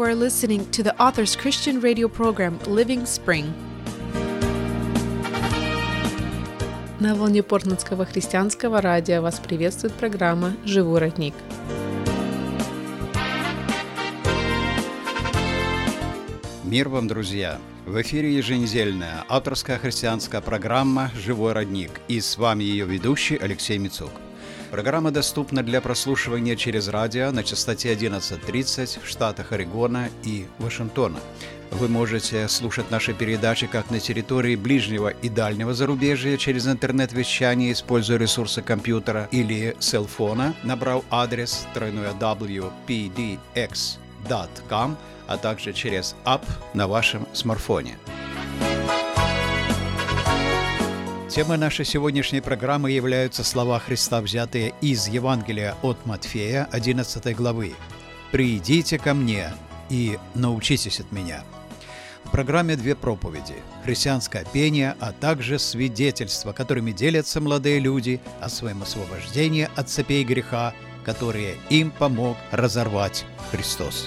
You are listening to the Authors Christian radio program Living Spring. На волне Портлендского христианского радио вас приветствует программа «Живой родник». Мир вам, друзья! В эфире еженедельная авторская христианская программа «Живой родник», и с вами ее ведущий Алексей Мицук. Программа доступна для прослушивания через радио на частоте 11:30 в штатах Орегона и Вашингтона. Вы можете слушать наши передачи как на территории ближнего и дальнего зарубежья через интернет-вещание, используя ресурсы компьютера или селфона, набрав адрес www.pdx.com, а также через ап на вашем смартфоне. Темой нашей сегодняшней программы являются слова Христа, взятые из Евангелия от Матфея, 11 главы. «Придите ко мне и научитесь от меня». В программе две проповеди – христианское пение, а также свидетельства, которыми делятся молодые люди о своем освобождении от цепей греха, которые им помог разорвать Христос.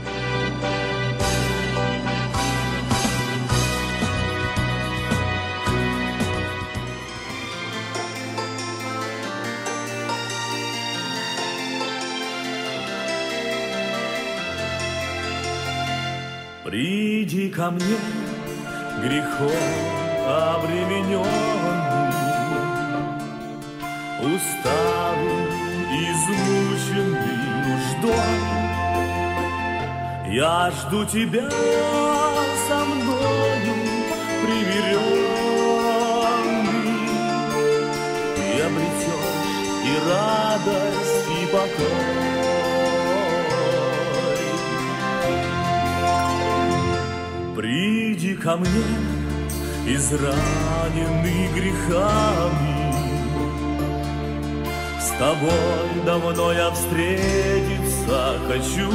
Приди ко мне, грехом обремененный, усталый, измученный нуждой. Я жду тебя со мною примиренный. Ты обретешь и радость, и покой. Приди ко мне, израненный грехами, с тобой давно я встретиться хочу.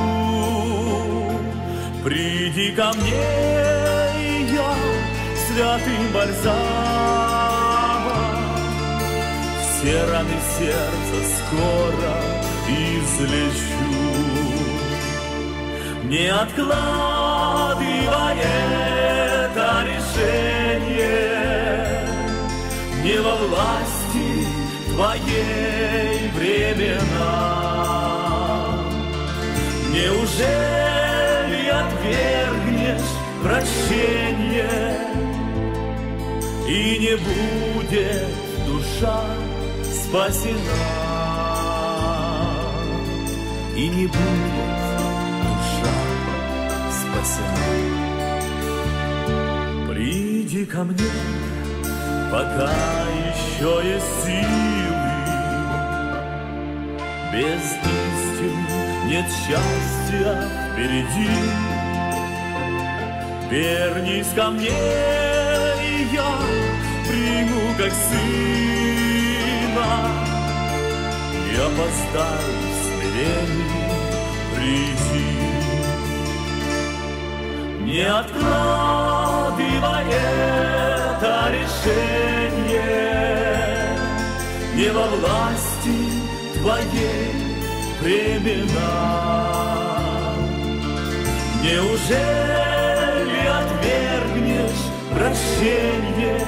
Приди ко мне, и я святым бальзамом все раны сердца скоро излечу. Не откладывай это решение, не во власти твоей времена. Неужели отвергнешь прощение, и не будет душа спасена, и не будет спасена. Приди ко мне, пока еще есть силы. Без истины нет счастья впереди. Вернись ко мне, и я приму как сына. Не опоздай в смирении прийти. Не откладывай это решение, не во власти твоей времена. Неужели отвергнешь прощение,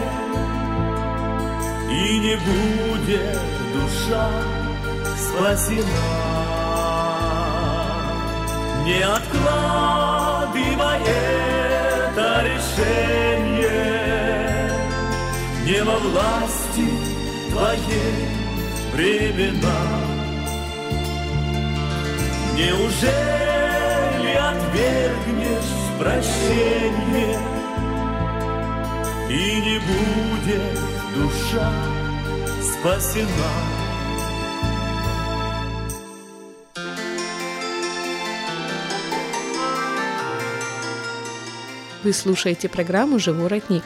и не будет душа спасена? Не откладывай это решение, не во власти твоей времена. Неужели отвергнешь прощение, и не будет душа спасена? Вы слушаете программу «Живой родник».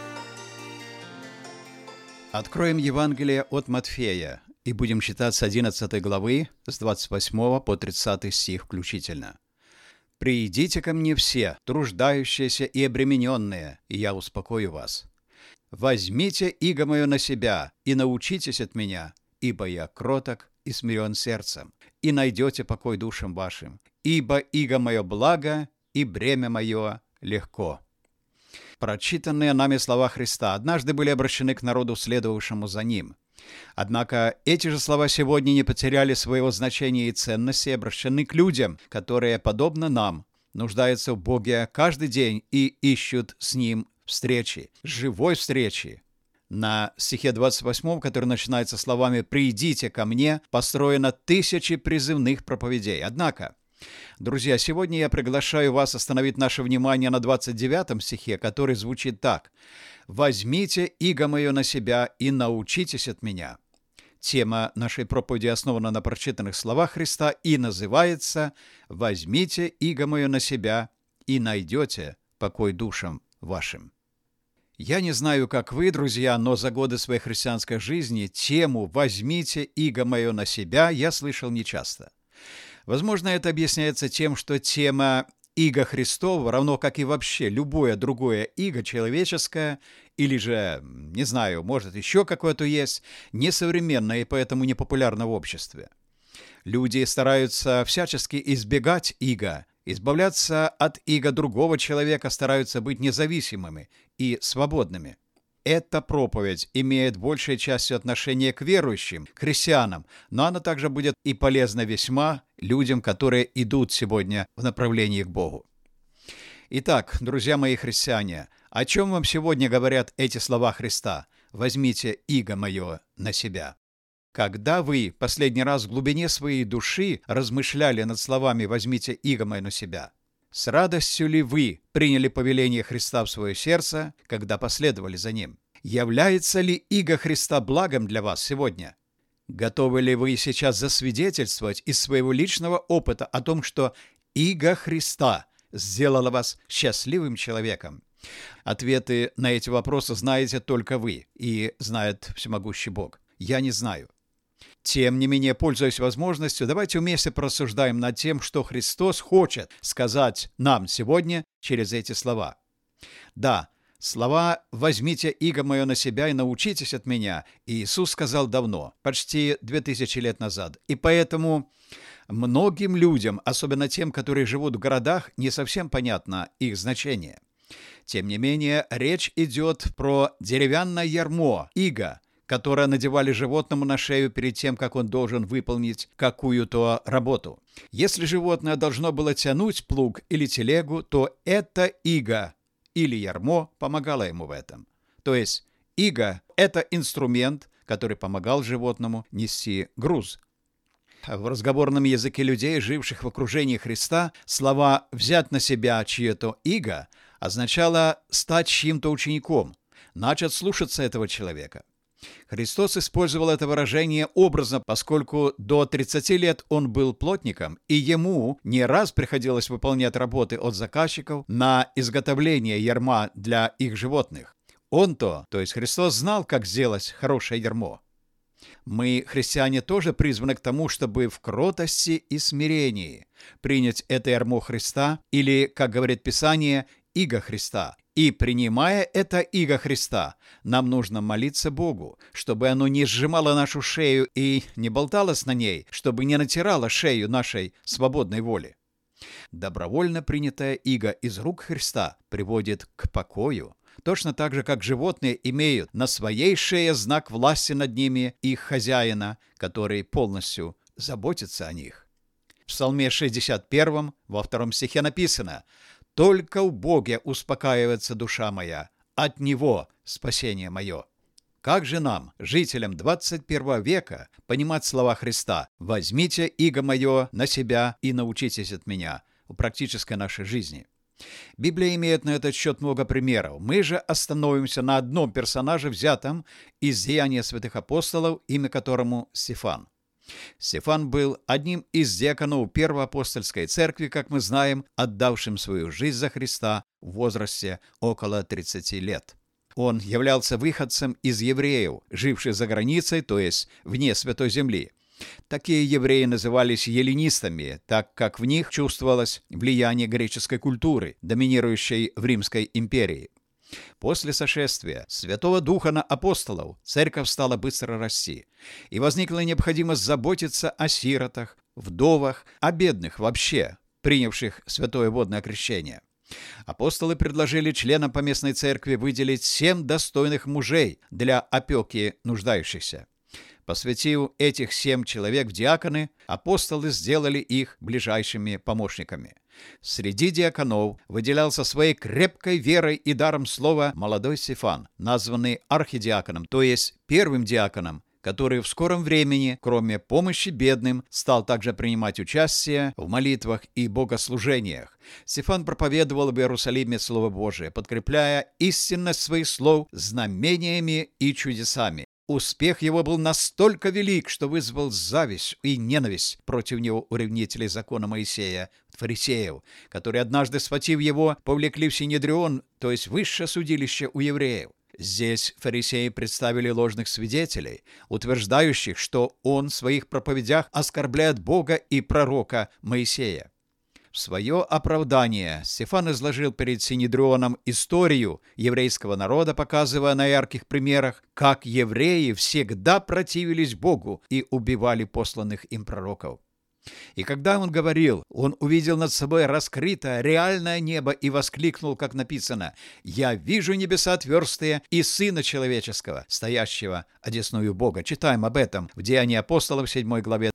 Откроем Евангелие от Матфея и будем читать с 11 главы, с 28 по 30 стих включительно. «Придите ко мне все, труждающиеся и обремененные, и я успокою вас. Возьмите иго мое на себя и научитесь от меня, ибо я кроток и смирен сердцем, и найдете покой душам вашим, ибо иго мое благо, и бремя мое легко». Прочитанные нами слова Христа однажды были обращены к народу, следовавшему за Ним. Однако эти же слова сегодня не потеряли своего значения и ценности и обращены к людям, которые, подобно нам, нуждаются в Боге каждый день и ищут с Ним встречи, живой встречи. На стихе 28, который начинается словами «Придите ко мне», построено тысячи призывных проповедей. Однако, друзья, сегодня я приглашаю вас остановить наше внимание на 29 стихе, который звучит так: «Возьмите иго мое на себя и научитесь от меня». Тема нашей проповеди основана на прочитанных словах Христа и называется «Возьмите иго мое на себя и найдете покой душам вашим». Я не знаю, как вы, друзья, но за годы своей христианской жизни тему «Возьмите иго мое на себя» я слышал нечасто. Возможно, это объясняется тем, что тема иго Христова, равно как и вообще любое другое иго человеческое, или же, не знаю, может, еще какое-то есть, несовременное и поэтому непопулярно в обществе. Люди стараются всячески избегать иго, избавляться от иго другого человека, стараются быть независимыми и свободными. Эта проповедь имеет большей частью отношение к верующим, к христианам, но она также будет и полезна весьма людям, которые идут сегодня в направлении к Богу. Итак, друзья мои христиане, о чем вам сегодня говорят эти слова Христа? «Возьмите иго мое на себя». Когда вы последний раз в глубине своей души размышляли над словами «возьмите иго мое на себя», с радостью ли вы приняли повеление Христа в свое сердце, когда последовали за Ним? Является ли иго Христа благом для вас сегодня? Готовы ли вы сейчас засвидетельствовать из своего личного опыта о том, что иго Христа сделало вас счастливым человеком? Ответы на эти вопросы знаете только вы и знает всемогущий Бог. Я не знаю. Тем не менее, пользуясь возможностью, давайте вместе порассуждаем над тем, что Христос хочет сказать нам сегодня через эти слова. Да, слова «возьмите иго мое на себя и научитесь от меня» Иисус сказал давно, почти 2000 лет назад. И поэтому многим людям, особенно тем, которые живут в городах, не совсем понятно их значение. Тем не менее, речь идет про деревянное ярмо, иго, которое надевали животному на шею перед тем, как он должен выполнить какую-то работу. Если животное должно было тянуть плуг или телегу, то это иго или ярмо помогало ему в этом. То есть иго – это инструмент, который помогал животному нести груз. В разговорном языке людей, живших в окружении Христа, слова «взять на себя чье-то иго» означало стать чьим-то учеником, начать слушаться этого человека. Христос использовал это выражение образно, поскольку до 30 лет он был плотником, и ему не раз приходилось выполнять работы от заказчиков на изготовление ярма для их животных. Он-то, то есть Христос, знал, как сделать хорошее ярмо. Мы, христиане, тоже призваны к тому, чтобы в кротости и смирении принять это ярмо Христа, или, как говорит Писание, иго Христа. И, принимая это иго Христа, нам нужно молиться Богу, чтобы оно не сжимало нашу шею и не болталось на ней, чтобы не натирало шею нашей свободной воли. Добровольно принятое иго из рук Христа приводит к покою, точно так же, как животные имеют на своей шее знак власти над ними их хозяина, который полностью заботится о них. В Псалме 61, во 2 стихе написано: «Только в Боге успокаивается душа моя, от Него спасение мое». Как же нам, жителям 21 века, понимать слова Христа «возьмите иго мое на себя и научитесь от меня» в практической нашей жизни? Библия имеет на этот счет много примеров. Мы же остановимся на одном персонаже, взятом из Деяния святых апостолов, имя которому Стефан. Стефан был одним из диаконов Первой апостольской церкви, как мы знаем, отдавшим свою жизнь за Христа в возрасте около 30 лет. Он являлся выходцем из евреев, живших за границей, то есть вне Святой Земли. Такие евреи назывались эллинистами, так как в них чувствовалось влияние греческой культуры, доминирующей в Римской империи. После сошествия Святого Духа на апостолов церковь стала быстро расти, и возникла необходимость заботиться о сиротах, вдовах, о бедных вообще, принявших святое водное крещение. Апостолы предложили членам поместной церкви выделить 7 достойных мужей для опеки нуждающихся. Посвятив этих 7 человек в диаконы, апостолы сделали их ближайшими помощниками. Среди диаконов выделялся своей крепкой верой и даром слова молодой Стефан, названный архидиаконом, то есть первым диаконом, который в скором времени, кроме помощи бедным, стал также принимать участие в молитвах и богослужениях. Стефан проповедовал в Иерусалиме Слово Божие, подкрепляя истинность своих слов знамениями и чудесами. Успех его был настолько велик, что вызвал зависть и ненависть против него у ревнителей закона Моисея, фарисеев, которые, однажды схватив его, повлекли в Синедрион, то есть высшее судилище у евреев. Здесь фарисеи представили ложных свидетелей, утверждающих, что он в своих проповедях оскорбляет Бога и пророка Моисея. В свое оправдание Стефан изложил перед Синедрионом историю еврейского народа, показывая на ярких примерах, как евреи всегда противились Богу и убивали посланных им пророков. И когда он говорил, он увидел над собой раскрытое реальное небо и воскликнул, как написано: «Я вижу небеса отверстые и Сына Человеческого, стоящего одесную Бога». Читаем об этом в Деянии апостолов, 7 главе,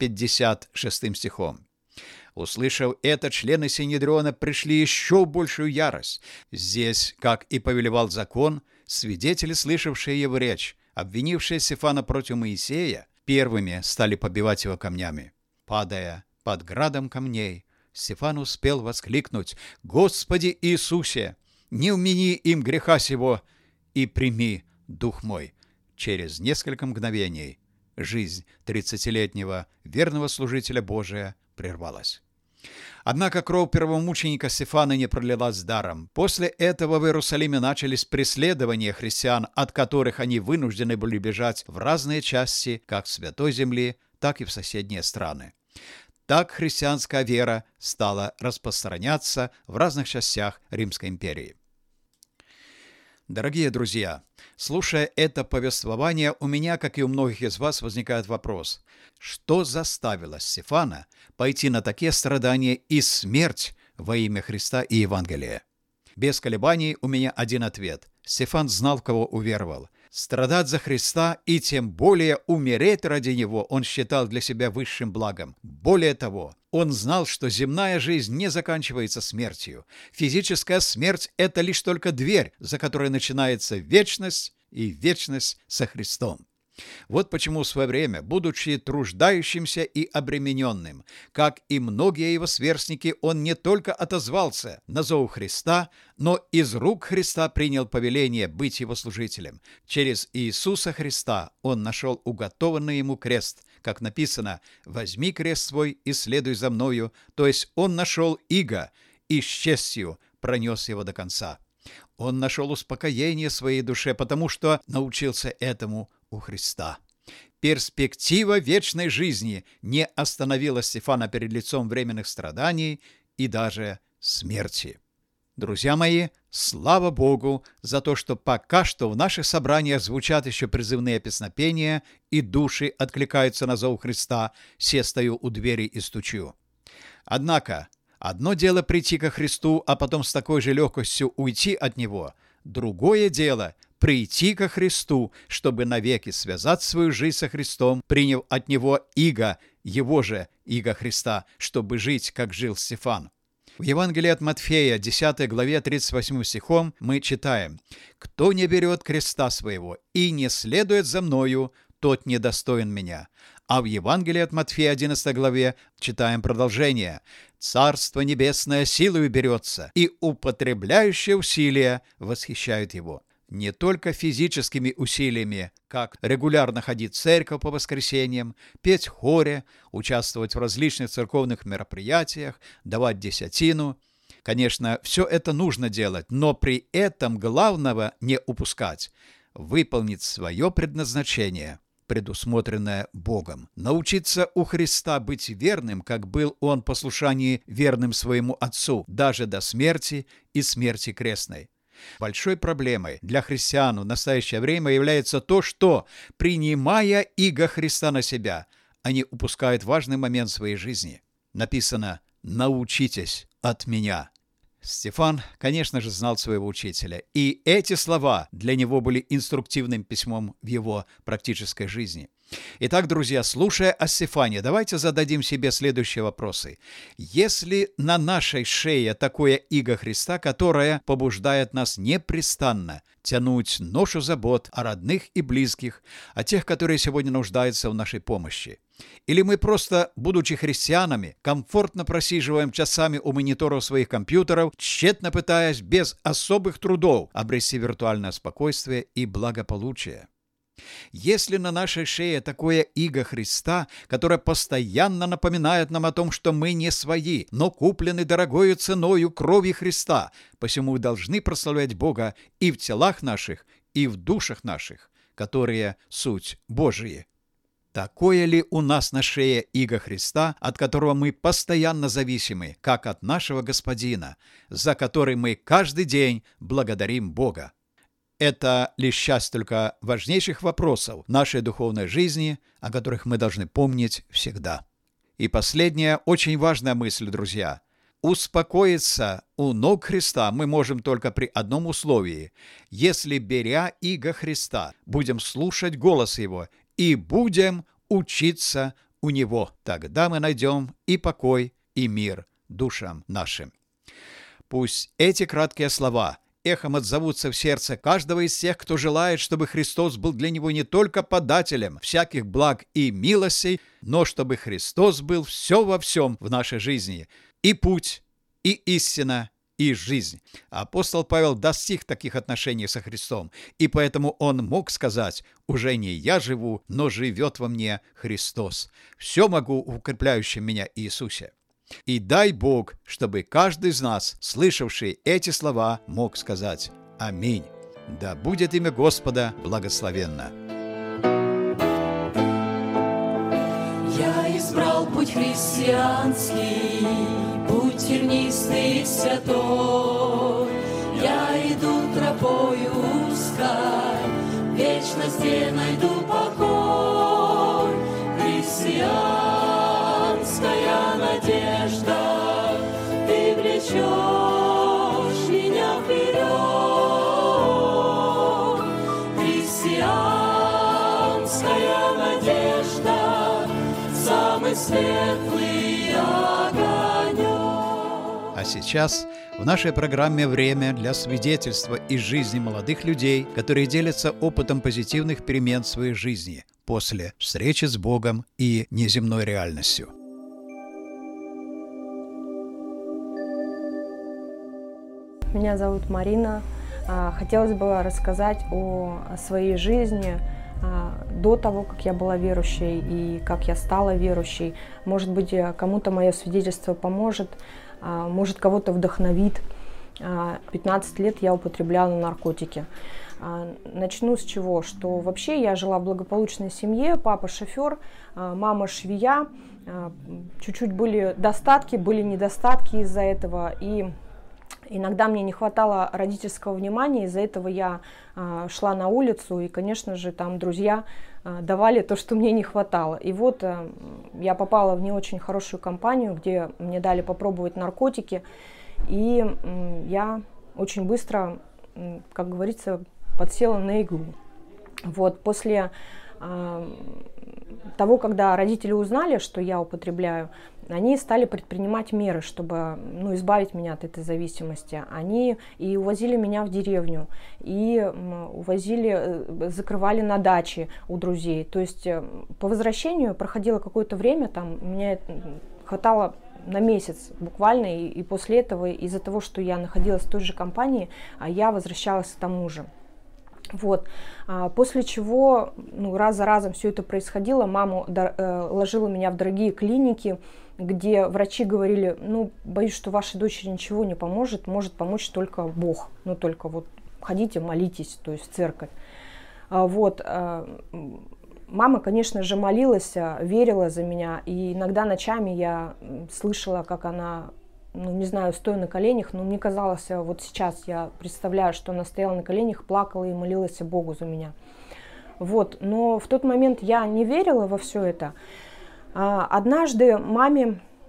56 стихом. Услышав это, члены Синедриона пришли еще в большую ярость. Здесь, как и повелевал закон, свидетели, слышавшие его речь, обвинившие Стефана против Моисея, первыми стали побивать его камнями. Падая под градом камней, Стефан успел воскликнуть: «Господи Иисусе, не вмени им греха сего и прими дух мой». Через несколько мгновений жизнь 30-летнего верного служителя Божия прервалась. Однако кровь первомученика Стефана не пролилась даром. После этого в Иерусалиме начались преследования христиан, от которых они вынуждены были бежать в разные части как Святой Земли, так и в соседние страны. Так христианская вера стала распространяться в разных частях Римской империи. Дорогие друзья, слушая это повествование, у меня, как и у многих из вас, возникает вопрос: что заставило Стефана пойти на такие страдания и смерть во имя Христа и Евангелия? Без колебаний у меня один ответ. Стефан знал, в кого уверовал. Страдать за Христа и тем более умереть ради Него он считал для себя высшим благом. Более того, он знал, что земная жизнь не заканчивается смертью. Физическая смерть – это лишь только дверь, за которой начинается вечность и вечность со Христом. Вот почему в свое время, будучи труждающимся и обремененным, как и многие его сверстники, он не только отозвался на зов Христа, но из рук Христа принял повеление быть его служителем. Через Иисуса Христа он нашел уготованный ему крест, как написано: «Возьми крест свой и следуй за мною», то есть он нашел иго и с честью пронес его до конца. Он нашел успокоение своей душе, потому что научился этому у Христа. Перспектива вечной жизни не остановила Стефана перед лицом временных страданий и даже смерти. Друзья мои, слава Богу за то, что пока что в наших собраниях звучат еще призывные песнопения, и души откликаются на зов Христа: «Се стою у двери и стучу». Однако, одно дело прийти ко Христу, а потом с такой же легкостью уйти от Него. Другое дело – прийти ко Христу, чтобы навеки связать свою жизнь со Христом, приняв от Него иго, Его же иго Христа, чтобы жить, как жил Стефан. В Евангелии от Матфея, 10 главе 38 стихом, мы читаем: «Кто не берет креста своего и не следует за мною, тот недостоин меня». А в Евангелии от Матфея, 11 главе, читаем продолжение: «Царство небесное силою берется, и употребляющие усилия восхищают его». Не только физическими усилиями, как регулярно ходить в церковь по воскресеньям, петь в хоре, участвовать в различных церковных мероприятиях, давать десятину. Конечно, все это нужно делать, но при этом главного не упускать – выполнить свое предназначение, предусмотренное Богом. Научиться у Христа быть верным, как был Он в послушании верным своему Отцу, даже до смерти и смерти крестной. Большой проблемой для христиан в настоящее время является то, что, принимая иго Христа на себя, они упускают важный момент своей жизни. Написано: научитесь от меня». Стефан, конечно же, знал своего учителя, и эти слова для него были инструктивным письмом в его практической жизни. Итак, друзья, слушая о Стефане, давайте зададим себе следующие вопросы. Если на нашей шее такое иго Христа, которое побуждает нас непрестанно тянуть ношу забот о родных и близких, о тех, которые сегодня нуждаются в нашей помощи, или мы просто, будучи христианами, комфортно просиживаем часами у мониторов своих компьютеров, тщетно пытаясь без особых трудов обрести виртуальное спокойствие и благополучие? Если на нашей шее такое иго Христа, которое постоянно напоминает нам о том, что мы не свои, но куплены дорогою ценою крови Христа, посему мы должны прославлять Бога и в телах наших, и в душах наших, которые суть Божии. Такое ли у нас на шее иго Христа, от которого мы постоянно зависимы, как от нашего Господина, за который мы каждый день благодарим Бога? Это лишь часть только важнейших вопросов нашей духовной жизни, о которых мы должны помнить всегда. И последняя, очень важная мысль, друзья. Успокоиться у ног Христа мы можем только при одном условии. Если, беря иго Христа, будем слушать голос Его и будем учиться у Него. Тогда мы найдем и покой, и мир душам нашим. Пусть эти краткие слова эхом отзовутся в сердце каждого из тех, кто желает, чтобы Христос был для него не только подателем всяких благ и милостей, но чтобы Христос был все во всем в нашей жизни, и путь, и истина, и жизнь. Апостол Павел достиг таких отношений со Христом, и поэтому он мог сказать: «Уже не я живу, но живет во мне Христос. Все могу в укрепляющем меня Иисусе». И дай Бог, чтобы каждый из нас, слышавший эти слова, мог сказать «Аминь». Да будет имя Господа благословенно. Я избрал путь христианский, путь тернистый и святой. Я иду тропою узкой, в вечности найду покой. Христианская надежда, ты влечешь меня вперед. Христианская надежда, самый светлый огонек. А сейчас в нашей программе время для свидетельства из жизни молодых людей, которые делятся опытом позитивных перемен в своей жизни после встречи с Богом и неземной реальностью. Меня зовут Марина. Хотелось бы рассказать о своей жизни до того, как я была верующей и как я стала верующей. Может быть, кому-то мое свидетельство поможет, может, кого-то вдохновит. 15 лет я употребляла наркотики. Начну с чего, что вообще я жила в благополучной семье, папа шофер, мама швея, чуть-чуть были достатки, были недостатки из-за этого, и иногда мне не хватало родительского внимания, из-за этого я шла на улицу, и, конечно же, там друзья давали то, что мне не хватало. И вот я попала в не очень хорошую компанию, где мне дали попробовать наркотики, и я очень быстро, как говорится, подсела на иглу. Вот, после того, когда родители узнали, что я употребляю, они стали предпринимать меры, чтобы избавить меня от этой зависимости. Они и увозили меня в деревню, и закрывали на даче у друзей. То есть по возвращению проходило какое-то время, там мне хватало на месяц буквально, и после этого, из-за того, что я находилась в той же компании, я возвращалась к тому же. Вот. После чего раз за разом все это происходило, маму ложила меня в дорогие клиники, где врачи говорили: боюсь, что вашей дочери ничего не поможет, может помочь только Бог, только вот ходите, молитесь, то есть в церковь. Вот. Мама, конечно же, молилась, верила за меня, и иногда ночами я слышала, как она, не знаю, стоя на коленях, но мне казалось, вот сейчас я представляю, что она стояла на коленях, плакала и молилась Богу за меня. Вот. Но в тот момент я не верила во все это. Однажды маме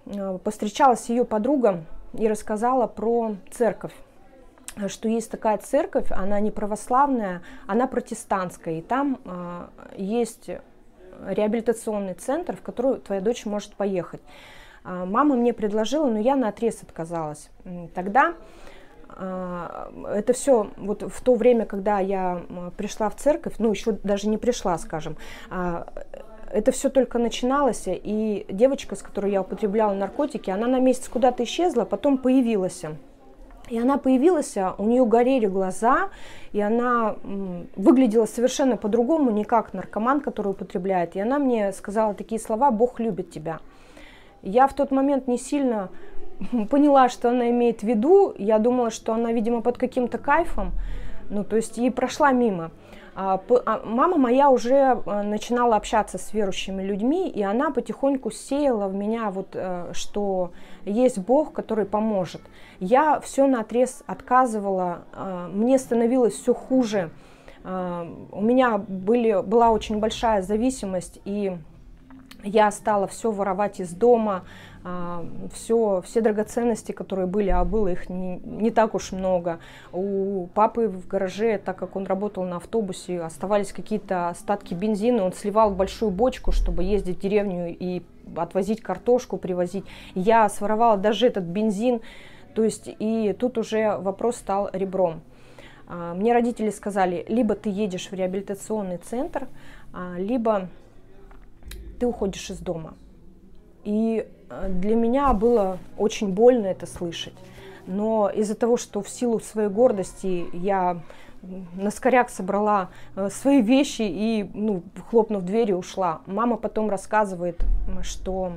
повстречалась ее подруга и рассказала про церковь, что есть такая церковь, она не православная, она протестантская, и там есть реабилитационный центр, в который твоя дочь может поехать. Мама мне предложила, но я наотрез отказалась. Тогда это все вот в то время, когда я пришла в церковь, ну еще даже не пришла, скажем, это все только начиналось, и девочка, с которой я употребляла наркотики, она на месяц куда-то исчезла, потом появилась. И она появилась, у нее горели глаза, и она выглядела совершенно по-другому, не как наркоман, который употребляет. И она мне сказала такие слова: «Бог любит тебя». Я в тот момент не сильно поняла, что она имеет в виду. Я думала, что она, видимо, под каким-то кайфом, ну, то есть ей прошла мимо. Мама моя уже начинала общаться с верующими людьми, и она потихоньку сеяла в меня, вот, что есть Бог, который поможет. Я все наотрез отказывала, мне становилось все хуже. У меня была очень большая зависимость, и я стала все воровать из дома, все драгоценности, которые были, а было их не так уж много. У папы в гараже, так как он работал на автобусе, оставались какие-то остатки бензина, он сливал в большую бочку, чтобы ездить в деревню и отвозить картошку, привозить. Я своровала даже этот бензин, то есть и тут уже вопрос стал ребром. Мне родители сказали: либо ты едешь в реабилитационный центр, либо ты уходишь из дома. И для меня было очень больно это слышать. Но из-за того, что в силу своей гордости я наскоряк собрала свои вещи и, ну, хлопнув дверью, ушла. Мама потом рассказывает, что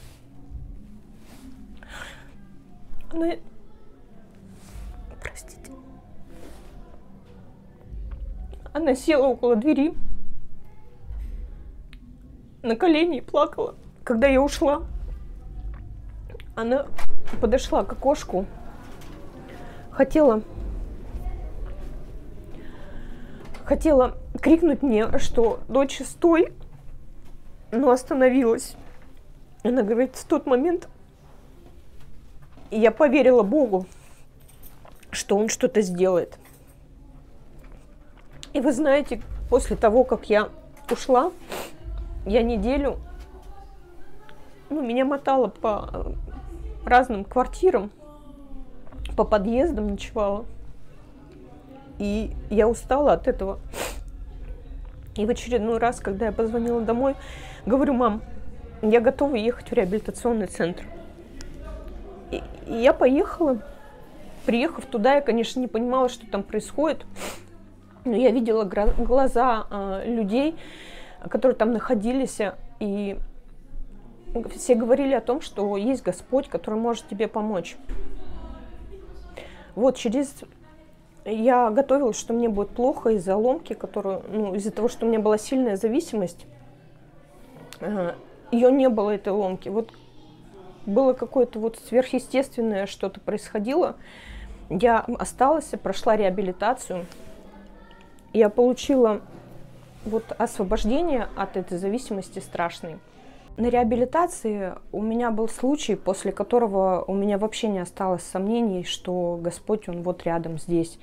она... Простите. Она села около двери, на колени и плакала. Когда я ушла, она подошла к окошку, хотела крикнуть мне, что: «Дочь, стой!», но остановилась. Она говорит: в тот момент я поверила Богу, что Он что-то сделает. И вы знаете, после того, как я ушла, я неделю, меня мотало по разным квартирам, по подъездам ночевала. И я устала от этого. И в очередной раз, когда я позвонила домой, говорю: «Мам, я готова ехать в реабилитационный центр». И я поехала. Приехав туда, я, конечно, не понимала, что там происходит. Но я видела глаза людей, которые там находились. И все говорили о том, что есть Господь, который может тебе помочь. Вот я готовилась, что мне будет плохо из-за ломки, из-за того, что у меня была сильная зависимость. Ее не было, этой ломки. Вот было какое-то сверхъестественное что-то происходило. Я осталась, прошла реабилитацию. Я получила освобождение от этой зависимости страшной. На реабилитации у меня был случай, после которого у меня вообще не осталось сомнений, что Господь, Он рядом здесь.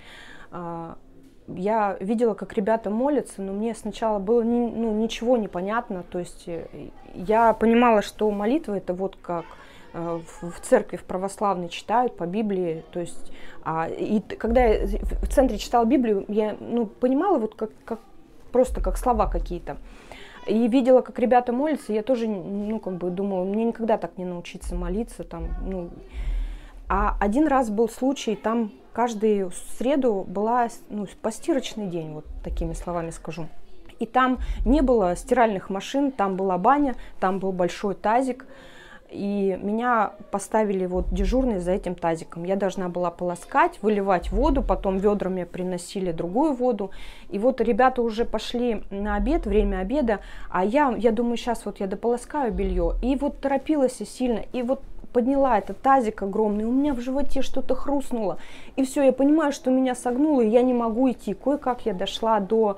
Я видела, как ребята молятся, но мне сначала было ничего не понятно. То есть я понимала, что молитва — это как в церкви, в православной читают по Библии. То есть, и когда я в центре читала Библию, я понимала просто как слова какие-то. И видела, как ребята молятся, я тоже, думала, мне никогда так не научиться молиться. А один раз был случай, там каждую среду была постирочный день, такими словами скажу. И там не было стиральных машин, там была баня, там был большой тазик. И меня поставили дежурной за этим тазиком. Я должна была полоскать, выливать воду, потом ведрами приносили другую воду. И ребята уже пошли на обед, время обеда, а я думаю, сейчас я дополоскаю белье. И торопилась сильно. И подняла этот тазик огромный, у меня в животе что-то хрустнуло. И все, я понимаю, что меня согнуло, и я не могу идти. Кое-как я дошла до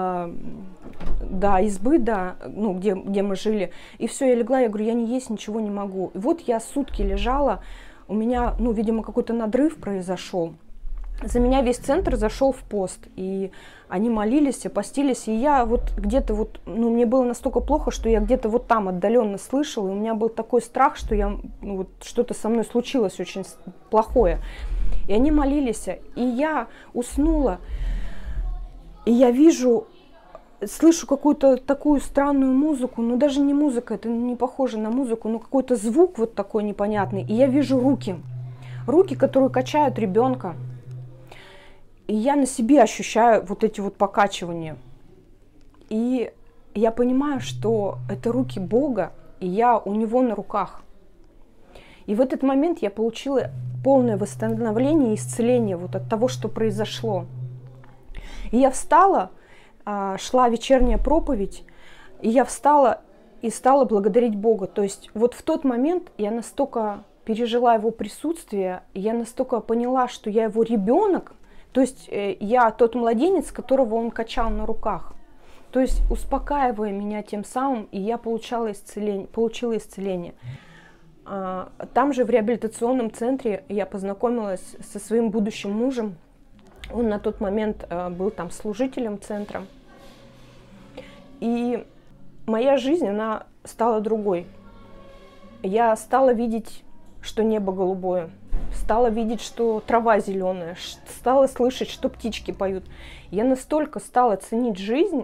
избы, где мы жили. И все, я легла, я говорю, я не есть ничего не могу. И вот я сутки лежала, у меня, видимо, какой-то надрыв произошел. За меня весь центр зашел в пост, и они молились, постились, и я вот где-то мне было настолько плохо, что я где-то вот там отдаленно слышала, и у меня был такой страх, что что-то со мной случилось очень плохое. И они молились, и я уснула, и я слышу какую-то такую странную музыку, даже не музыка, это не похоже на музыку, но какой-то звук вот такой непонятный, и я вижу руки, которые качают ребенка. И я на себе ощущаю вот эти вот покачивания. И я понимаю, что это руки Бога, и я у Него на руках. И в этот момент я получила полное восстановление и исцеление вот от того, что произошло. И я встала, шла вечерняя проповедь, и я встала и стала благодарить Бога. То есть вот в тот момент я настолько пережила Его присутствие, я настолько поняла, что я Его ребенок, то есть я тот младенец, которого Он качал на руках. То есть успокаивая меня тем самым, и я получила исцеление. Там же в реабилитационном центре я познакомилась со своим будущим мужем. Он на тот момент был там служителем центра. И моя жизнь, она стала другой. Я стала видеть, что небо голубое. Стала видеть, что трава зеленая, стала слышать, что птички поют. Я настолько стала ценить жизнь.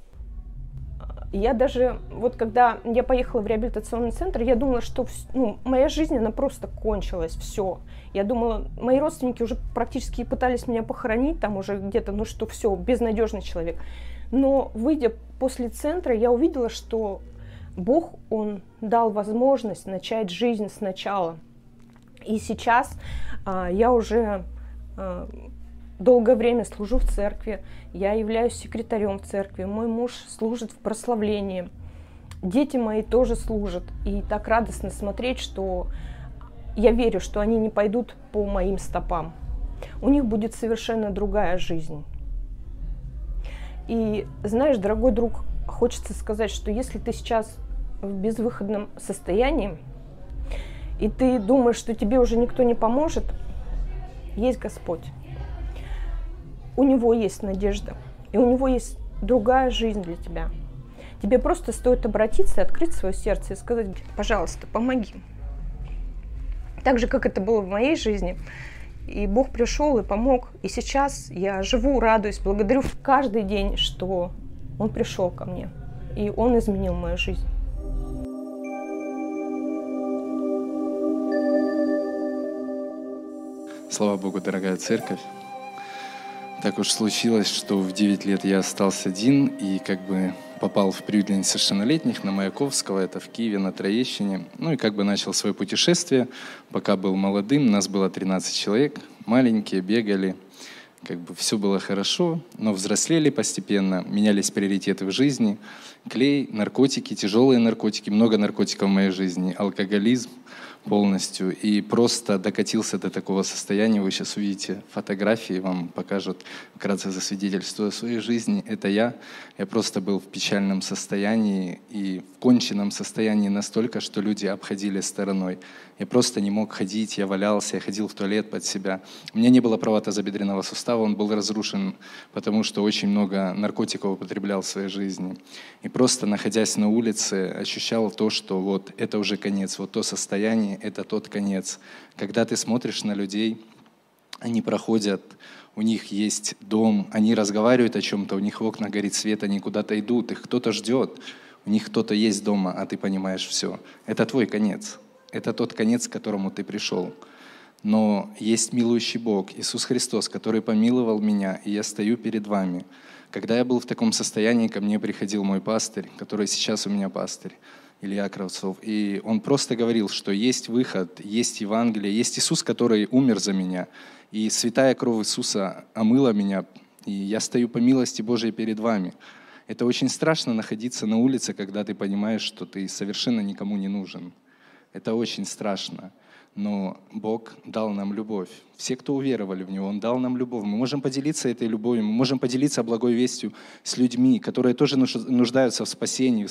Я даже, когда я поехала в реабилитационный центр, я думала, что моя жизнь, она просто кончилась, все. Я думала, мои родственники уже практически пытались меня похоронить, там уже где-то, что все, безнадежный человек. Но выйдя после центра, я увидела, что Бог, Он дал возможность начать жизнь сначала. И сейчас я уже долгое время служу в церкви, я являюсь секретарем в церкви, мой муж служит в прославлении, дети мои тоже служат. И так радостно смотреть, что я верю, что они не пойдут по моим стопам. У них будет совершенно другая жизнь. И знаешь, дорогой друг, хочется сказать, что если ты сейчас в безвыходном состоянии, и ты думаешь, что тебе уже никто не поможет, есть Господь. У Него есть надежда, и у Него есть другая жизнь для тебя. Тебе просто стоит обратиться, открыть свое сердце и сказать: пожалуйста, помоги. Так же, как это было в моей жизни. И Бог пришел и помог. И сейчас я живу, радуюсь, благодарю каждый день, что Он пришел ко мне. И Он изменил мою жизнь. Слава Богу, дорогая церковь. Так уж случилось, что в 9 лет я остался один и попал в приют для несовершеннолетних на Маяковского, это в Киеве, на Троещине. И начал свое путешествие. Пока был молодым, нас было 13 человек, маленькие, бегали. Все было хорошо, но взрослели постепенно, менялись приоритеты в жизни. Клей, наркотики, тяжелые наркотики, много наркотиков в моей жизни, алкоголизм полностью. И просто докатился до такого состояния. Вы сейчас увидите фотографии, вам покажут, вкратце засвидетельствую о своей жизни. Это я. Я просто был в печальном состоянии и в конченном состоянии настолько, что люди обходили стороной. Я просто не мог ходить, я валялся, я ходил в туалет под себя. У меня не было права тазобедренного сустава, он был разрушен, потому что очень много наркотиков употреблял в своей жизни. И просто, находясь на улице, ощущал то, что вот это уже конец, вот то состояние, это тот конец. Когда ты смотришь на людей, они проходят, у них есть дом, они разговаривают о чем-то, у них в окнах горит свет, они куда-то идут, их кто-то ждет, у них кто-то есть дома, а ты понимаешь все. Это твой конец. Это тот конец, к которому ты пришел. Но есть милующий Бог, Иисус Христос, который помиловал меня, и я стою перед вами. Когда я был в таком состоянии, ко мне приходил мой пастырь, который сейчас у меня пастырь, Илья Кравцов, и он просто говорил, что есть выход, есть Евангелие, есть Иисус, который умер за меня, и святая кровь Иисуса омыла меня, и я стою по милости Божией перед вами. Это очень страшно находиться на улице, когда ты понимаешь, что ты совершенно никому не нужен. Это очень страшно. Но Бог дал нам любовь. Все, кто уверовали в Него, Он дал нам любовь. Мы можем поделиться этой любовью, мы можем поделиться благой вестью с людьми, которые тоже нуждаются в спасении,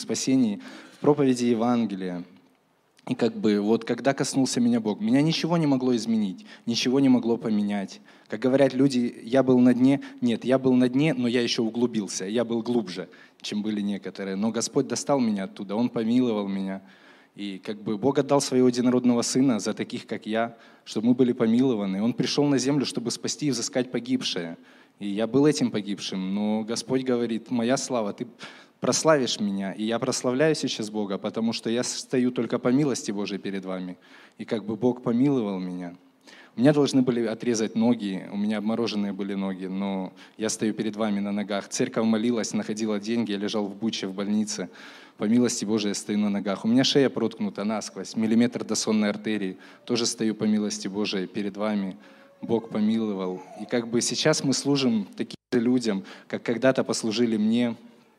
в проповеди Евангелия. И вот когда коснулся меня Бог, меня ничего не могло изменить, ничего не могло поменять. Как говорят люди, я был на дне. Нет, я был на дне, но я еще углубился, я был глубже, чем были некоторые. Но Господь достал меня оттуда, Он помиловал меня. И Бог отдал Своего единородного Сына за таких, как я, чтобы мы были помилованы. Он пришел на землю, чтобы спасти и взыскать погибшее. И я был этим погибшим, но Господь говорит: моя слава, ты прославишь меня. И я прославляю сейчас Бога, потому что я стою только по милости Божией перед вами. И Бог помиловал меня. У меня должны были отрезать ноги, у меня обмороженные были ноги, но я стою перед вами на ногах. Церковь молилась, находила деньги, я лежал в Буче, в больнице. По милости Божией я стою на ногах. У меня шея проткнута насквозь, миллиметр до сонной артерии. Тоже стою по милости Божией перед вами. Бог помиловал. И сейчас мы служим таким же людям, как когда-то послужили мне.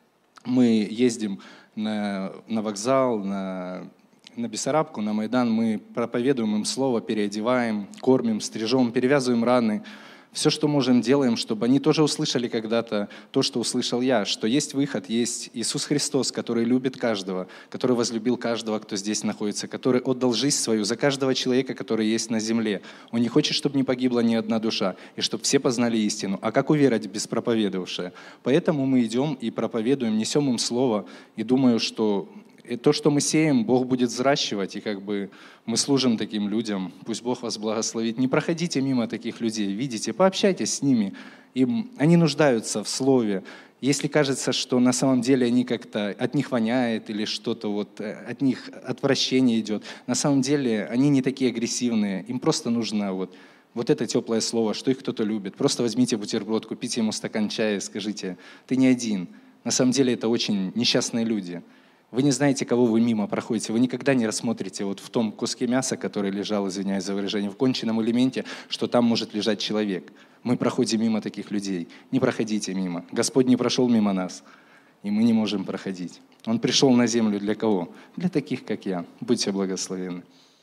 Мы ездим на вокзал, на Бессарабку, на Майдан, мы проповедуем им слово, переодеваем, кормим, стрижем, перевязываем раны. Все, что можем, делаем, чтобы они тоже услышали когда-то то, что услышал я, что есть выход, есть Иисус Христос, который любит каждого, который возлюбил каждого, кто здесь находится, который отдал жизнь свою за каждого человека, который есть на земле. Он не хочет, чтобы не погибла ни одна душа, и чтобы все познали истину. А как уверовать без проповедовавшего? Поэтому мы идем и проповедуем, несем им слово, и думаю, что то, что мы сеем, Бог будет взращивать, и мы служим таким людям. Пусть Бог вас благословит. Не проходите мимо таких людей, видите, пообщайтесь с ними. Они нуждаются в слове. Если кажется, что на самом деле они от них воняет или что-то от них отвращение идет, на самом деле они не такие агрессивные. Им просто нужно вот это теплое слово, что их кто-то любит. Просто возьмите бутерброд, купите ему стакан чая и скажите: ты не один. На самом деле это очень несчастные люди. Вы не знаете, кого вы мимо проходите. Вы никогда не рассмотрите в том куске мяса, который лежал, извиняюсь за выражение, в конченном элементе, что там может лежать человек. Мы проходим мимо таких людей. Не проходите мимо. Господь не прошел мимо нас, и мы не можем проходить. Он пришел на землю для кого? Для таких, как я. Будьте благословенны.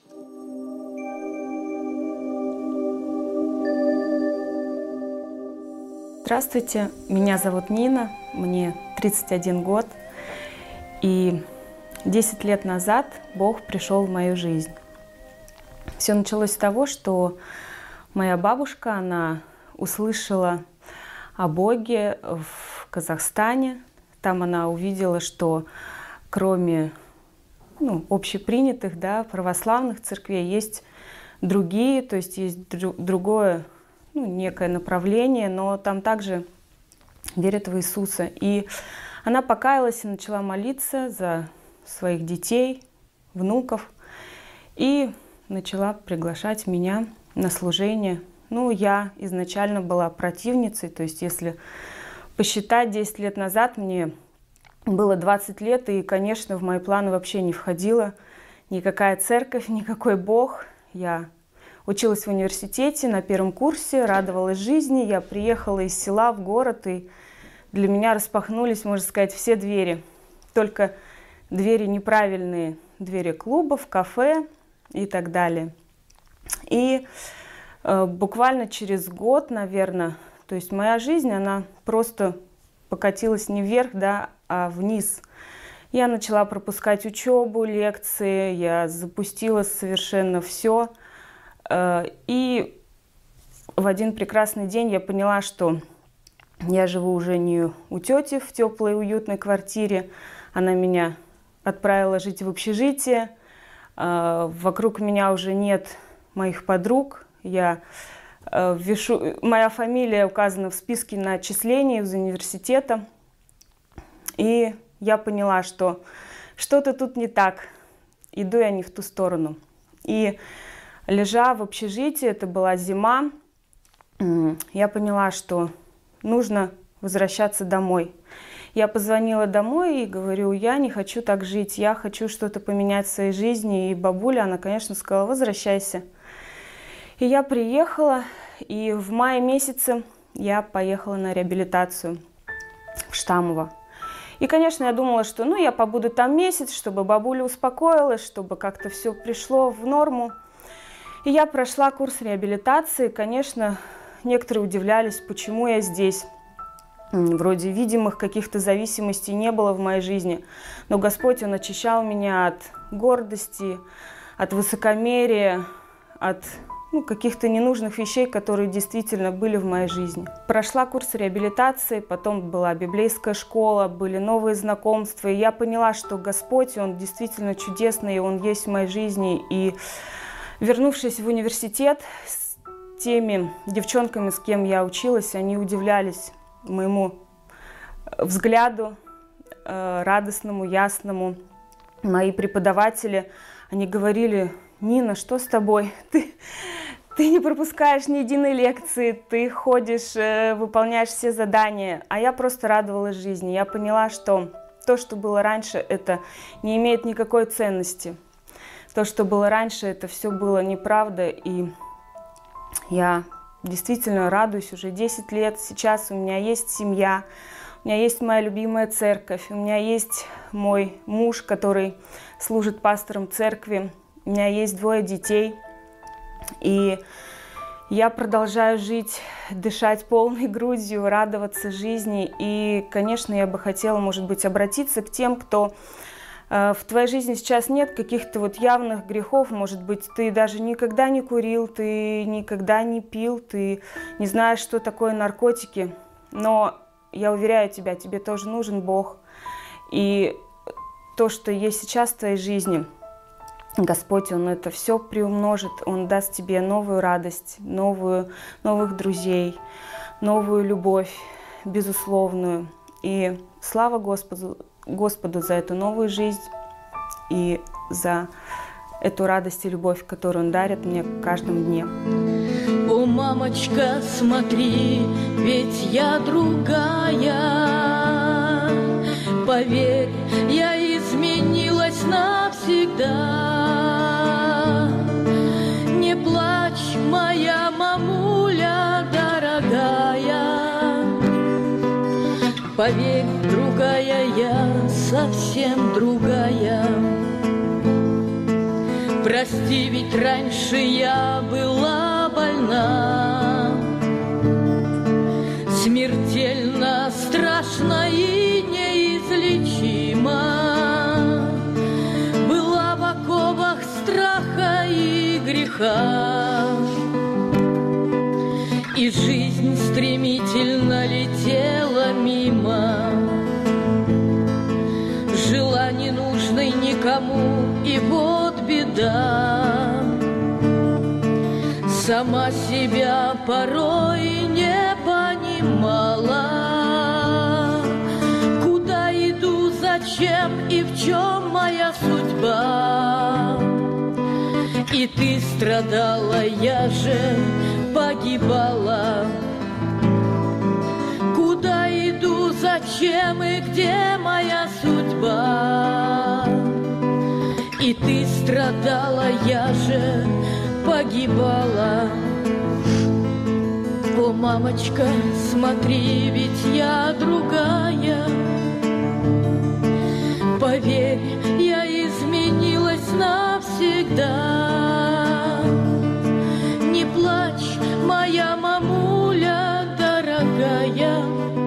Здравствуйте, меня зовут Нина, мне 31 год. И 10 лет назад Бог пришел в мою жизнь. Все началось с того, что моя бабушка, она услышала о Боге в Казахстане. Там она увидела, что кроме общепринятых, православных церквей есть другие, то есть есть другое некое направление, но там также верят в Иисуса. И она покаялась и начала молиться за своих детей, внуков, и начала приглашать меня на служение. Я изначально была противницей, то есть если посчитать, 10 лет назад мне было 20 лет, и, конечно, в мои планы вообще не входила никакая церковь, никакой Бог. Я училась в университете на первом курсе, радовалась жизни, я приехала из села в город, и для меня распахнулись, можно сказать, все двери. Только двери неправильные, двери клубов, кафе и так далее. И буквально через год, наверное, то есть моя жизнь, она просто покатилась не вверх, а вниз. Я начала пропускать учебу, лекции, я запустила совершенно все. И в один прекрасный день я поняла, что я живу уже не у тети в теплой, уютной квартире. Она меня отправила жить в общежитие. Вокруг меня уже нет моих подруг. Моя фамилия указана в списке на отчислении из университета. И я поняла, что что-то тут не так. Иду я не в ту сторону. И лежа в общежитии, это была зима, я поняла, что нужно возвращаться домой. Я позвонила домой и говорю: я не хочу так жить, я хочу что-то поменять в своей жизни. И бабуля, она, конечно, сказала: возвращайся. И я приехала, и в мае месяце я поехала на реабилитацию в Штамово. И, конечно, я думала, что я побуду там месяц, чтобы бабуля успокоилась, чтобы как-то все пришло в норму. И я прошла курс реабилитации. Конечно, некоторые удивлялись, почему я здесь. Вроде видимых каких-то зависимостей не было в моей жизни. Но Господь, Он очищал меня от гордости, от высокомерия, от каких-то ненужных вещей, которые действительно были в моей жизни. Прошла курс реабилитации, потом была библейская школа, были новые знакомства. И я поняла, что Господь, Он действительно чудесный, и Он есть в моей жизни. И вернувшись в университет, с теми девчонками, с кем я училась, они удивлялись моему взгляду радостному, ясному. Мои преподаватели, они говорили: «Нина, что с тобой? Ты не пропускаешь ни единой лекции, ты ходишь, выполняешь все задания». А я просто радовалась жизни. Я поняла, что то, что было раньше, это не имеет никакой ценности. То, что было раньше, это все было неправда. И я действительно радуюсь уже 10 лет. Сейчас у меня есть семья, у меня есть моя любимая церковь, у меня есть мой муж, который служит пастором церкви, у меня есть 2 детей. И я продолжаю жить, дышать полной грудью, радоваться жизни. И, конечно, я бы хотела, может быть, обратиться к тем, кто в твоей жизни сейчас нет каких-то явных грехов. Может быть, ты даже никогда не курил, ты никогда не пил, ты не знаешь, что такое наркотики. Но я уверяю тебя, тебе тоже нужен Бог. И то, что есть сейчас в твоей жизни, Господь, Он это все приумножит. Он даст тебе новую радость, новых друзей, новую любовь, безусловную. И слава Господу за эту новую жизнь и за эту радость и любовь, которую Он дарит мне в каждом дне. О, мамочка, смотри, ведь я другая. Поверь, я изменилась навсегда. Не плачь, моя мамуля дорогая. Поверь, другая я, совсем другая. Прости, ведь раньше я была больна, смертельно, страшно и неизлечима. Была в оковах страха и греха, и жизнь стремительно летела мимо. Жила ненужной никому, и вот беда. Сама себя порой не понимала. Куда иду, зачем и в чем моя судьба? И ты страдала, я же погибала. Куда иду, зачем и где моя судьба? И ты страдала, я же погибала. О, мамочка, смотри, ведь я другая. Поверь, я изменилась навсегда. Не плачь, моя мамуля дорогая.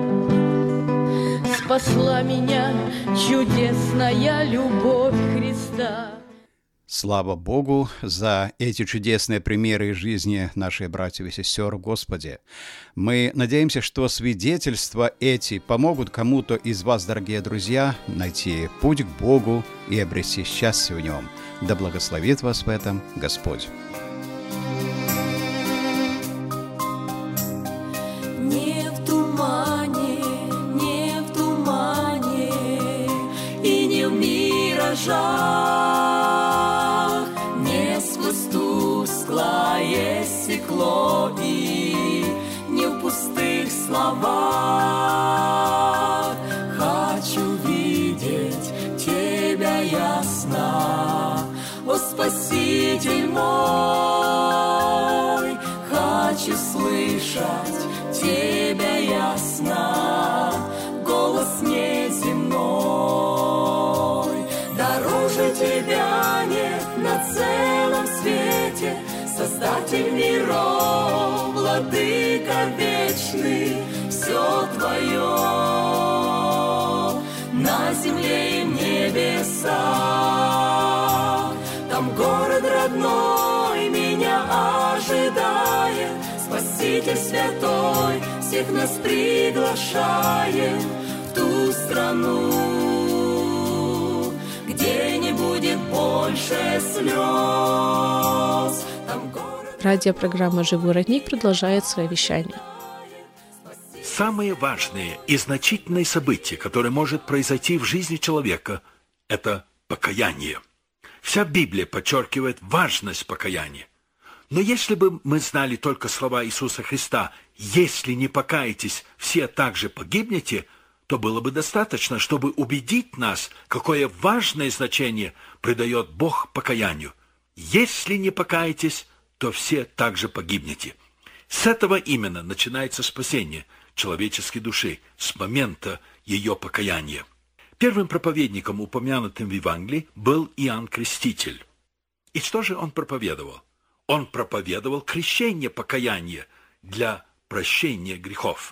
Спасла меня чудесная любовь Христа. Слава Богу за эти чудесные примеры из жизни наших братьев и сестер в Господе. Мы надеемся, что свидетельства эти помогут кому-то из вас, дорогие друзья, найти путь к Богу и обрести счастье в Нем. Да благословит вас в этом Господь. Не в тумане, не в тумане и не в миражах, не сквозь тусклое стекло и не в пустых словах. Хочу видеть Тебя ясно, о Спаситель мой. Хочу слышать Тебя ясно, голос неземной. тебя нет на целом свете, Создатель миров, Владыка вечный, все твое на земле и в небесах. Там город родной меня ожидает, Спаситель святой всех нас приглашает в ту страну, где не будет больше слез. Там город... Радиопрограмма «Живой родник» продолжает свое вещание. Самые важные и значительные события, которые может произойти в жизни человека, это покаяние. Вся Библия подчеркивает важность покаяния. Но если бы мы знали только слова Иисуса Христа «Если не покаетесь, все также погибнете», то было бы достаточно, чтобы убедить нас, какое важное значение придает Бог покаянию. «Если не покаетесь, то все также погибнете». С этого именно начинается спасение человеческой души, с момента ее покаяния. Первым проповедником, упомянутым в Евангелии, был Иоанн Креститель. И что же он проповедовал? Он проповедовал крещение покаяния для прощения грехов.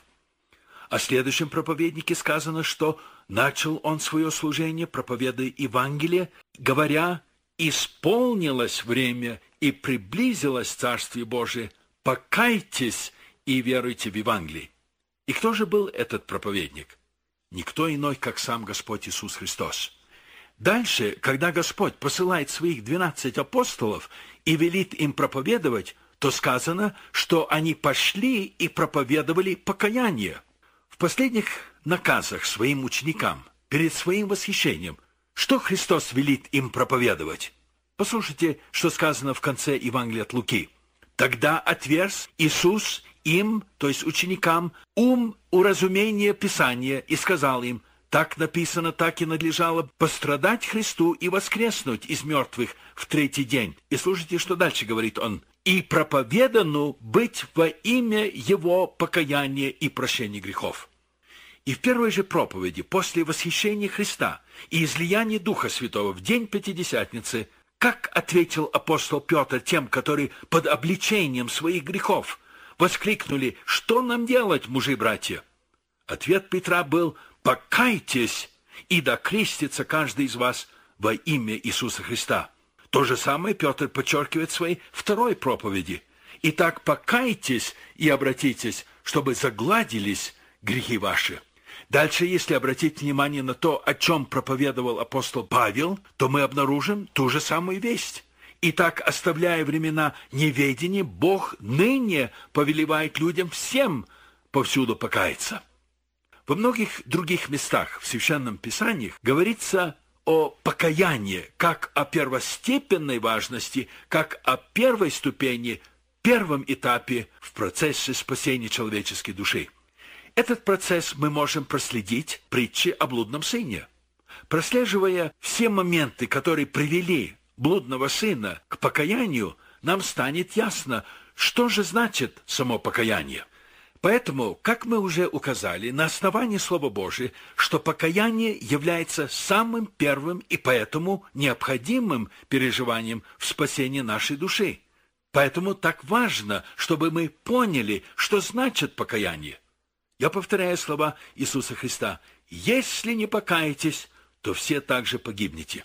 О следующем проповеднике сказано, что начал он свое служение, проповедуя Евангелие, говоря: «Исполнилось время и приблизилось Царствие Божие, покайтесь и веруйте в Евангелие». И кто же был этот проповедник? Никто иной, как сам Господь Иисус Христос. Дальше, когда Господь посылает своих 12 апостолов и велит им проповедовать, то сказано, что они пошли и проповедовали покаяние. В последних наказах своим ученикам, перед своим восхищением, что Христос велит им проповедовать? Послушайте, что сказано в конце Евангелия от Луки. «Тогда отверз Иисус им, то есть ученикам, ум уразумения Писания и сказал им: так написано, так и надлежало пострадать Христу и воскреснуть из мертвых в третий день». И слушайте, что дальше говорит он: «И проповедану быть во имя Его покаяния и прощения грехов». И в первой же проповеди, после восхищения Христа и излияния Духа Святого в день Пятидесятницы, как ответил апостол Петр тем, которые под обличением своих грехов воскликнули: «Что нам делать, мужи-братья?» Ответ Петра был: «Покайтесь, и да крестится каждый из вас во имя Иисуса Христа». То же самое Петр подчеркивает в своей второй проповеди: «Итак, покайтесь и обратитесь, чтобы загладились грехи ваши». Дальше, если обратить внимание на то, о чем проповедовал апостол Павел, то мы обнаружим ту же самую весть. «Итак, оставляя времена неведения, Бог ныне повелевает людям всем повсюду покаяться». Во многих других местах в Священном Писании говорится о покаянии как о первостепенной важности, как о первой ступени, первом этапе в процессе спасения человеческой души. Этот процесс мы можем проследить в притче о блудном сыне. Прослеживая все моменты, которые привели блудного сына к покаянию, нам станет ясно, что же значит само покаяние. Поэтому, как мы уже указали, на основании Слова Божия, что покаяние является самым первым и поэтому необходимым переживанием в спасении нашей души. Поэтому так важно, чтобы мы поняли, что значит покаяние. Я повторяю слова Иисуса Христа: «Если не покаетесь, то все также погибнете».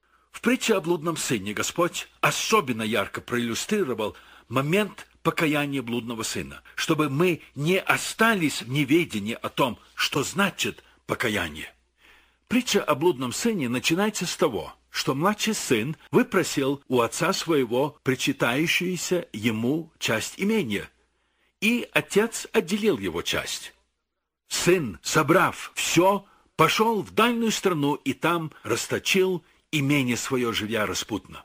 В притче о блудном сыне Господь особенно ярко проиллюстрировал момент покаяния блудного сына, чтобы мы не остались в неведении о том, что значит покаяние. Притча о блудном сыне начинается с того, что младший сын выпросил у отца своего причитающуюся ему часть имения, и отец отделил его часть. Сын, собрав все, пошел в дальнюю страну и там расточил имение свое, живя распутно.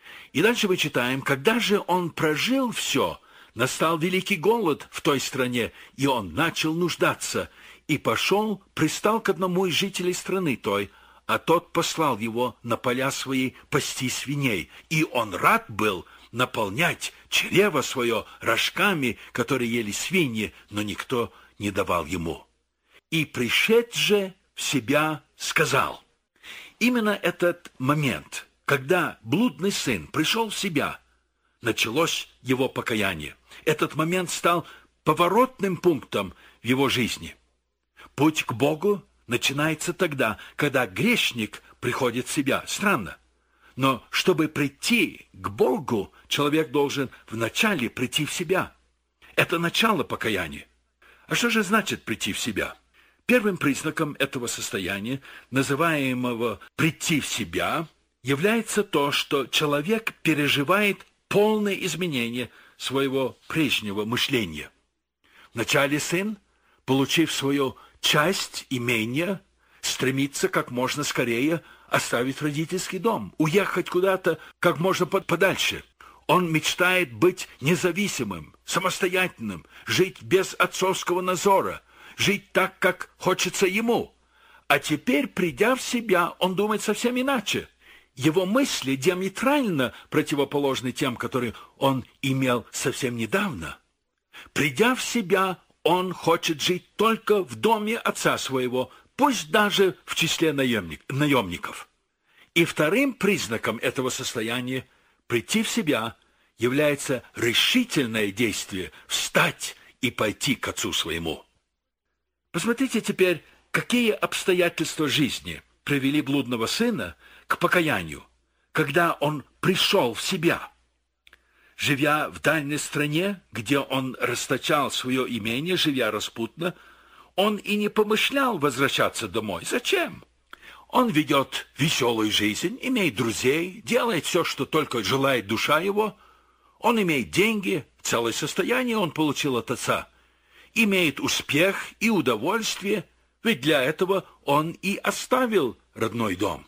И дальше мы читаем: когда же он прожил все, настал великий голод в той стране, и он начал нуждаться, и пошел, пристал к одному из жителей страны той, а тот послал его на поля свои пасти свиней, и он рад был наполнять чрево свое рожками, которые ели свиньи, но никто не давал ему. И пришед же в себя сказал». Именно этот момент Когда блудный сын пришел в себя, началось его покаяние. Этот момент стал поворотным пунктом в его жизни. Путь к Богу начинается тогда, когда грешник приходит в себя. Странно. Но чтобы прийти к Богу, человек должен вначале прийти в себя. Это начало покаяния. А что же значит прийти в себя? Первым признаком этого состояния, называемого «прийти в себя», является то, что человек переживает полное изменение своего прежнего мышления. Вначале сын, получив свою часть имения, стремится как можно скорее оставить родительский дом, уехать куда-то как можно подальше. Он мечтает быть независимым, самостоятельным, жить без отцовского надзора, жить так, как хочется ему. А теперь, придя в себя, он думает совсем иначе. Его мысли диаметрально противоположны тем, которые он имел совсем недавно. Придя в себя, он хочет жить только в доме отца своего, пусть даже в числе наемников. И вторым признаком этого состояния прийти в себя является решительное действие встать и пойти к отцу своему. Посмотрите теперь, какие обстоятельства жизни привели блудного сына к покаянию, когда он пришел в себя. Живя в дальней стране, где он расточал свое имение, живя распутно, он и не помышлял возвращаться домой. Зачем? Он ведет веселую жизнь, имеет друзей, делает все, что только желает душа его. Он имеет деньги, целое состояние он получил от отца. Имеет успех и удовольствие, ведь для этого он и оставил родной дом.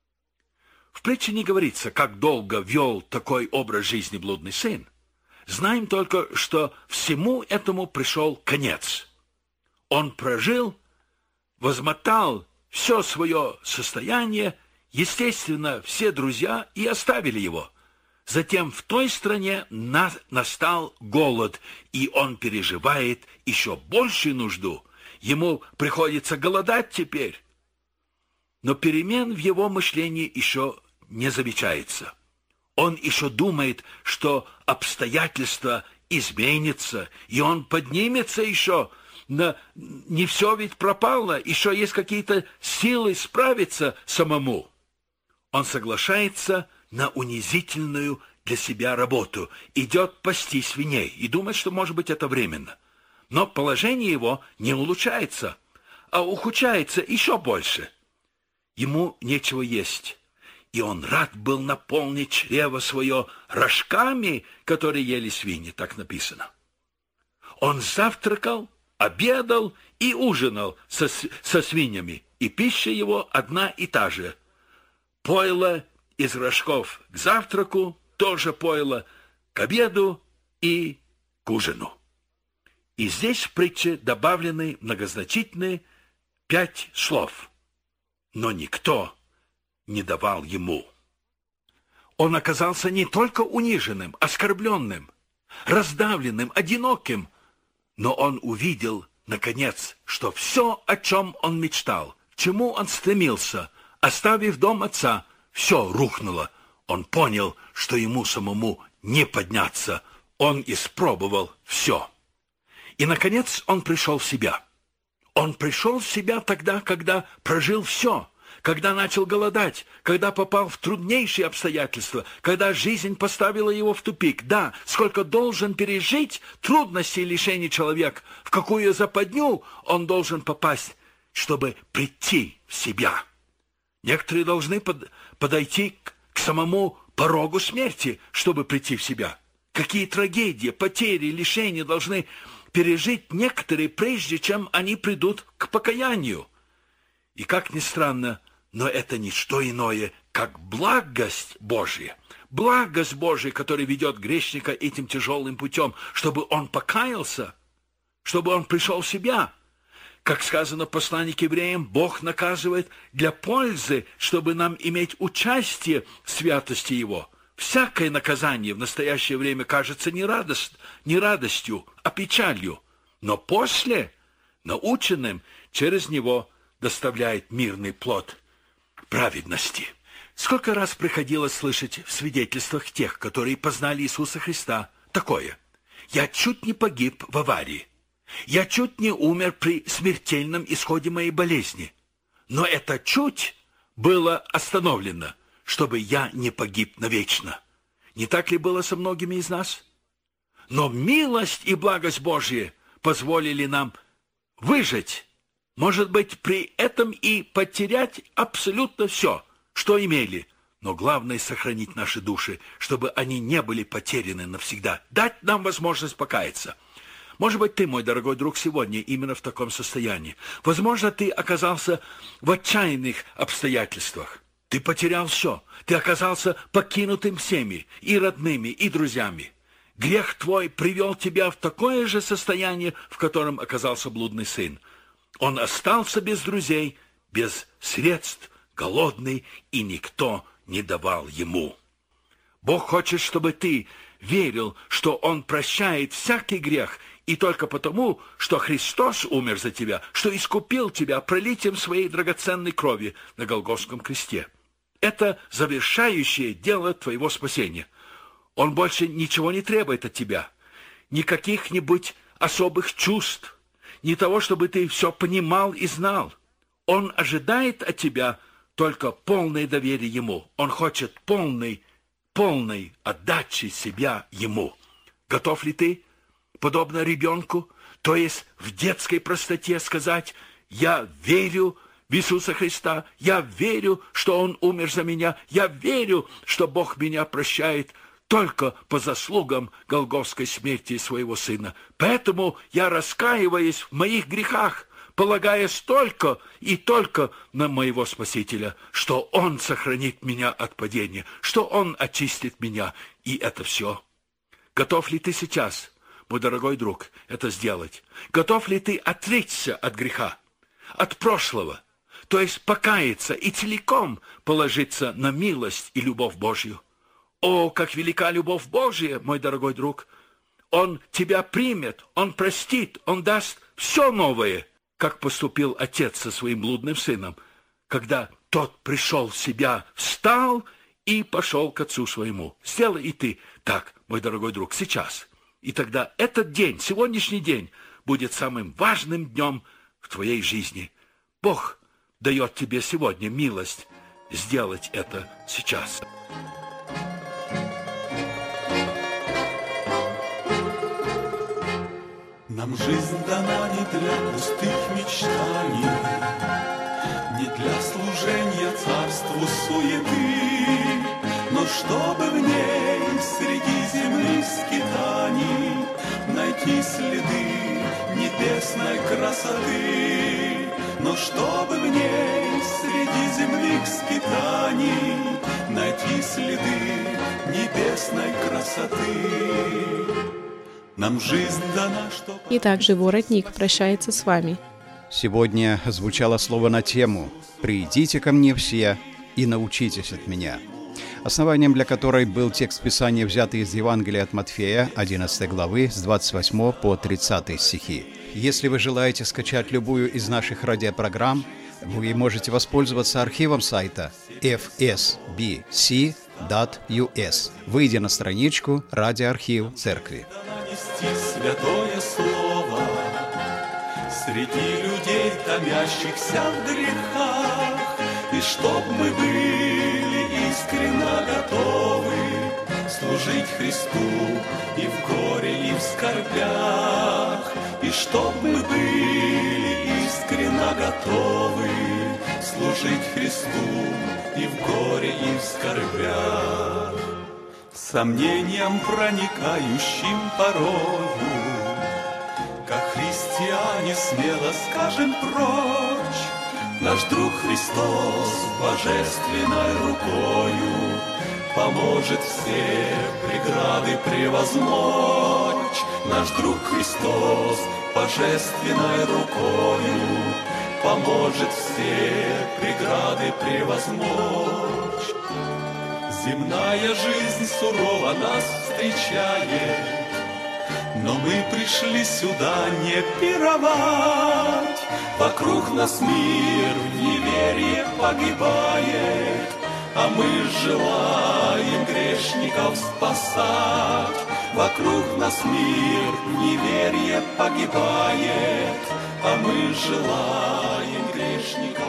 В притче не говорится, как долго вел такой образ жизни блудный сын. Знаем только, что всему этому пришел конец. Он прожил, возмотал все свое состояние, естественно, все друзья и оставили его. Затем в той стране настал голод, и он переживает еще большую нужду. Ему приходится голодать теперь. Но перемен в его мышлении еще не замечается. Он еще думает, что обстоятельства изменятся, и он поднимется еще. Но не все ведь пропало, еще есть какие-то силы справиться самому. Он соглашается на унизительную для себя работу, идет пасти свиней и думает, что, может быть, это временно. Но положение его не улучшается, а ухудшается еще больше. Ему нечего есть, и он рад был наполнить чрево свое рожками, которые ели свиньи, так написано. Он завтракал, обедал и ужинал со свиньями, и пища его одна и та же. Пойло из рожков к завтраку, тоже пойло к обеду и к ужину. И здесь в притче добавлены многозначительные 5 слов. Но никто не давал ему. Он оказался не только униженным, оскорбленным, раздавленным, одиноким, но он увидел, наконец, что все, о чем он мечтал, к чему он стремился, оставив дом отца, все рухнуло. Он понял, что ему самому не подняться. Он испробовал все. И, наконец, он пришел в себя. Он пришел в себя тогда, когда прожил все, когда начал голодать, когда попал в труднейшие обстоятельства, когда жизнь поставила его в тупик. Да, сколько должен пережить трудностей и лишений человек, в какую западню он должен попасть, чтобы прийти в себя. Некоторые должны подойти к самому порогу смерти, чтобы прийти в себя. Какие трагедии, потери, лишения должны пережить некоторые, прежде чем они придут к покаянию. И как ни странно, но это не что иное, как благость Божья. Благость Божья, которая ведет грешника этим тяжелым путем, чтобы он покаялся, чтобы он пришел в себя. Как сказано в послании к евреям, Бог наказывает для пользы, чтобы нам иметь участие в святости Его. Всякое наказание в настоящее время кажется не радостью, а печалью, но после, наученным, через него доставляет мирный плод праведности. Сколько раз приходилось слышать в свидетельствах тех, которые познали Иисуса Христа, такое: «Я чуть не погиб в аварии. Я чуть не умер при смертельном исходе моей болезни. Но это чуть было остановлено, чтобы я не погиб навечно». Не так ли было со многими из нас? Но милость и благость Божья позволили нам выжить, может быть, при этом и потерять абсолютно все, что имели, но главное — сохранить наши души, чтобы они не были потеряны навсегда, дать нам возможность покаяться. Может быть, ты, мой дорогой друг, сегодня именно в таком состоянии. Возможно, ты оказался в отчаянных обстоятельствах. Ты потерял все. Ты оказался покинутым всеми, и родными, и друзьями. Грех твой привел тебя в такое же состояние, в котором оказался блудный сын. Он остался без друзей, без средств, голодный, и никто не давал ему. Бог хочет, чтобы ты верил, что Он прощает всякий грех, и только потому, что Христос умер за тебя, что искупил тебя пролитием своей драгоценной крови на Голгофском кресте. Это завершающее дело твоего спасения. Он больше ничего не требует от тебя, ни каких-нибудь особых чувств, ни того, чтобы ты все понимал и знал. Он ожидает от тебя только полное доверие Ему. Он хочет полной отдачи себя Ему. Готов ли ты, подобно ребенку, то есть в детской простоте сказать: «Я верю в Иисуса Христа, я верю, что Он умер за меня, я верю, что Бог меня прощает только по заслугам голгофской смерти своего Сына. Поэтому я раскаиваюсь в моих грехах, полагаясь только и только на моего Спасителя, что Он сохранит меня от падения, что Он очистит меня, и это все». Готов ли ты сейчас, мой дорогой друг, это сделать? Готов ли ты отречься от греха, от прошлого, то есть покаяться и целиком положиться на милость и любовь Божью? О, как велика любовь Божья, мой дорогой друг! Он тебя примет, Он простит, Он даст все новое, как поступил отец со своим блудным сыном, когда тот пришел в себя, встал и пошел к отцу своему. Сделай и ты так, мой дорогой друг, сейчас. И тогда этот день, сегодняшний день, будет самым важным днем в твоей жизни. Бог дает тебе сегодня милость сделать это сейчас. Нам жизнь дана не для пустых мечтаний, не для служения царству суеты, но чтобы в ней среди земных скитаний найти следы небесной красоты. Но чтобы в ней среди земных скитаний найти следы небесной красоты. Нам жизнь дана, что... Итак, «Живой родник» прощается с вами. Сегодня звучало слово на тему «Придите ко мне все и научитесь от меня», основанием для которой был текст Писания, взятый из Евангелия от Матфея, 11 главы, с 28 по 30 стихи. Если вы желаете скачать любую из наших радиопрограмм, вы можете воспользоваться архивом сайта fsbc.us, выйдя на страничку «Радиоархив Церкви». Святое Слово среди людей, томящихся в грехах, и чтоб мы были искренне готовы служить Христу и в горе, и в скорбях, и чтоб мы были искренне готовы служить Христу и в горе, и в скорбях. Сомнением проникающим порою, как христиане смело скажем прочь, наш друг Христос божественной рукою поможет все преграды превозмочь. Наш друг Христос божественной рукою поможет все преграды превозмочь. Земная жизнь сурово нас встречает, но мы пришли сюда не пировать. Вокруг нас мир в неверии погибает, А мы желаем грешников спасать. Вокруг нас мир в неверие погибает, а мы желаем грешников